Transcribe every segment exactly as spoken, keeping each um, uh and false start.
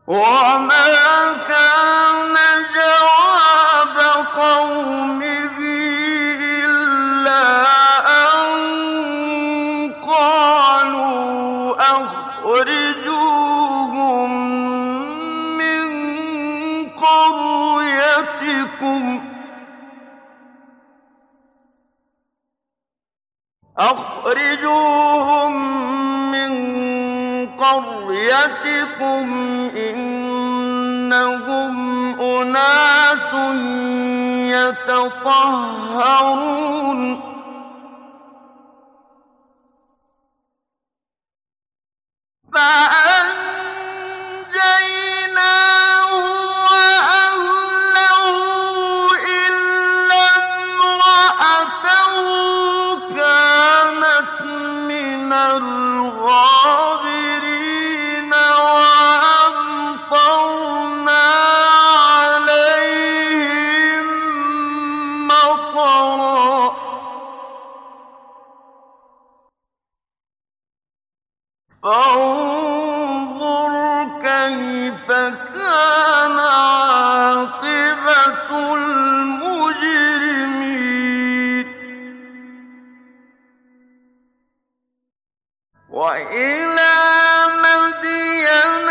وما كان جواب قومه إلا أن قالوا أخرجوهم من قريتكم أخرجوهم من قريتكم إنهم أناس يتطهرون فأنجيناه وأهله إلا امرأته كانت من الغابرين وأمطرنا عليهم مطرا فانظر كيف كان عاقبة المجرمين وإلى مدين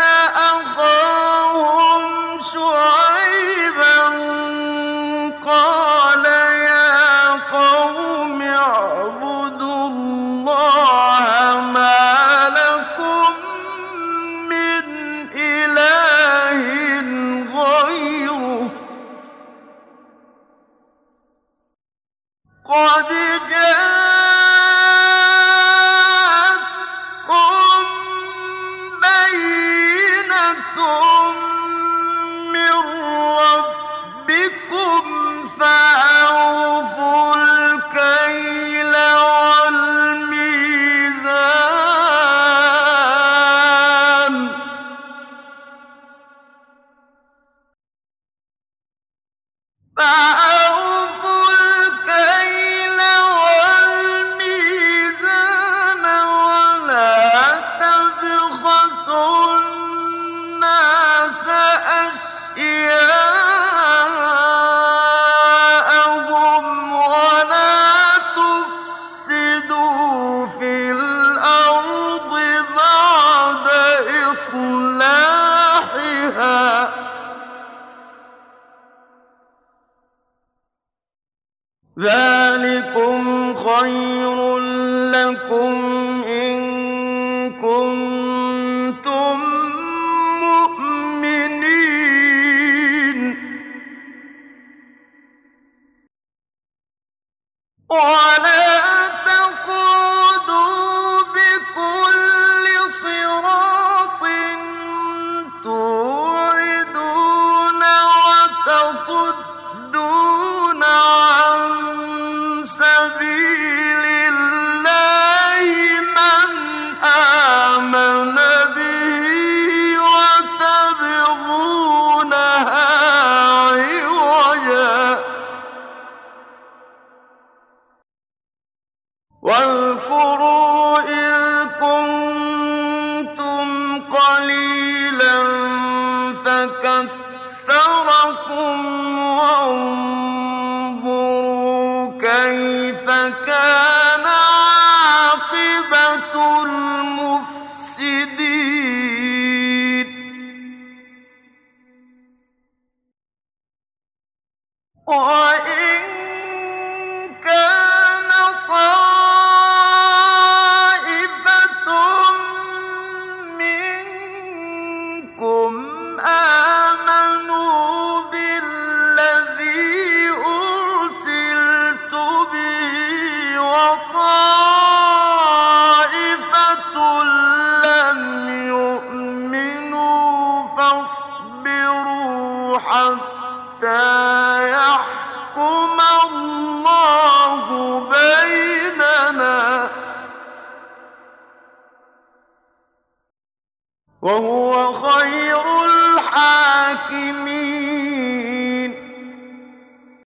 أخاهم شعيبا قال يا قوم اعبدوا الله ما لكم من إله غيره قد جاءتكم بينة من ربكم فأوفوا الكيل والميزان فأوفوا الكيل والميزان ولا تبخسوا الناس أشياءهم ولا تفسدوا في الأرض بعد إصلاحها ذلكم خير لكم إن كنتم مؤمنين ولا تقعدوا بكل صراط توعدون وتصدون عن سبيل الله من آمن به وتبغونها عوجا واذكروا إذ كنتم قليلا فكثركم وانظروا كيف كان عاقبة المفسدين وإن كان طائفة منكم آمنوا بالذي أرسلت به وطائفة لم يؤمنوا فاصبروا حتى يحكم الله بيننا وهو خير